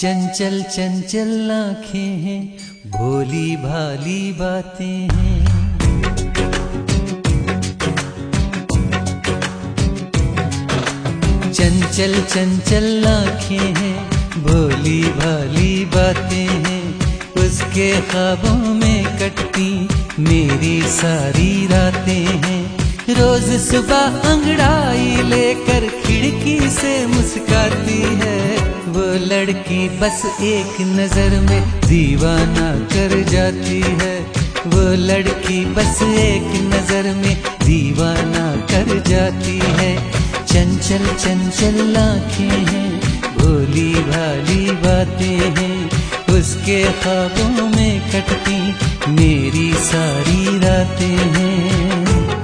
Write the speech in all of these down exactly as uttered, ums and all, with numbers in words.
चंचल चंचल आँखें हैं, भोली भाली बातें हैं। चंचल चंचल आँखें हैं, भोली भाली बातें हैं। उसके ख्वाबों में कटती मेरी सारी रातें हैं। रोज सुबह अंगड़ाई लेकर खिड़की से मुस्काती है। वो लड़की बस एक नजर में दीवाना कर जाती है। वो लड़की बस एक नजर में दीवाना कर जाती है। चंचल चंचल आँखें हैं, भोली भाली बातें हैं। उसके ख्वाबों में कटती मेरी सारी रातें हैं।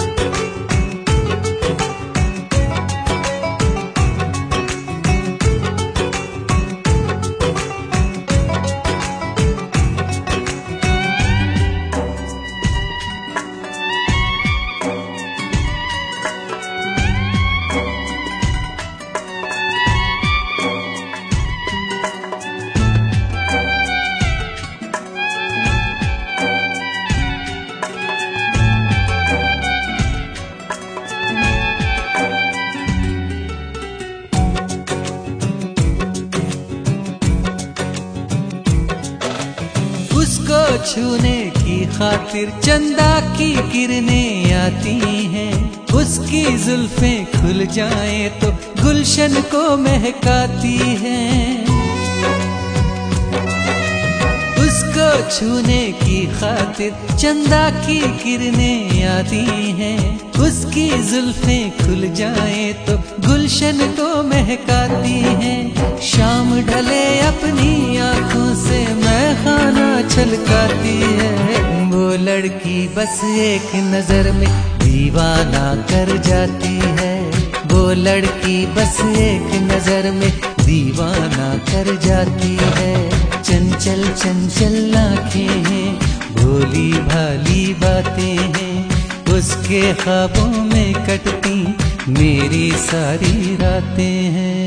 उसको छूने की खातिर चंदा की किरणें आती हैं। उसकी जुल्फें खुल जाएं तो गुलशन को महकाती हैं। उसको छूने की खातिर चंदा की किरणें आती हैं। उसकी जुल्फें खुल जाएं तो गुलशन को महकाती हैं। शाम ढले अपनी आंखों से मैं खाना छलकाती है। वो लड़की बस एक नजर में दीवाना कर जाती है। वो लड़की बस एक नजर में दीवाना कर जाती है। चंचल चंचल आँखें हैं, भोली भाली बातें हैं। उसके ख्वाबों में कटती मेरी सारी रातें हैं।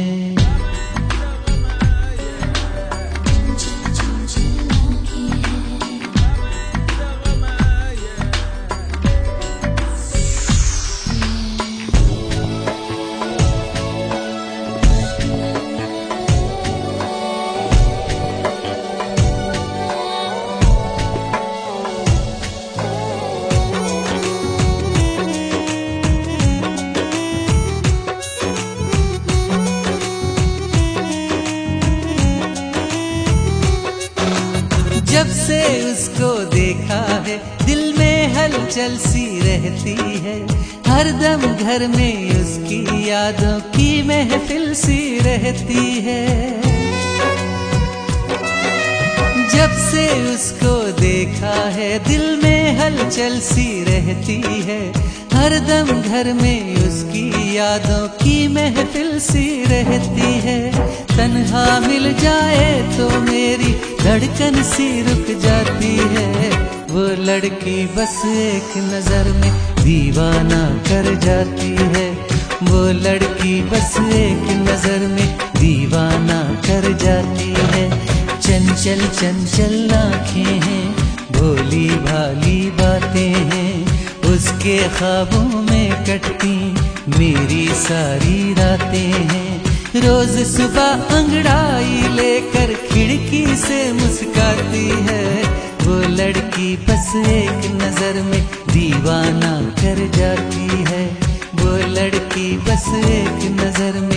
जब से उसको देखा है दिल में हलचल सी रहती है। हरदम घर में उसकी यादों की महफिल सी रहती है। जब से उसको देखा है दिल में हलचल सी रहती है। हरदम घर में उसकी यादों की महफिल सी रहती है। तन्हा मिल जाए तो मेरी धड़कन सी रुक जाती है। वो लड़की बस एक नजर में दीवाना कर जाती है। वो लड़की बस एक नजर में दीवाना कर जाती है। चंचल चंचल आँखें हैं, भोली भाली बातें हैं। उसके ख्वाबों में कटती मेरी सारी रातें हैं। रोज सुबह अंगड़ाई लेकर खिड़की से मुस्काती है। वो लड़की बस एक नजर में दीवाना कर जाती है। वो लड़की बस एक नजर में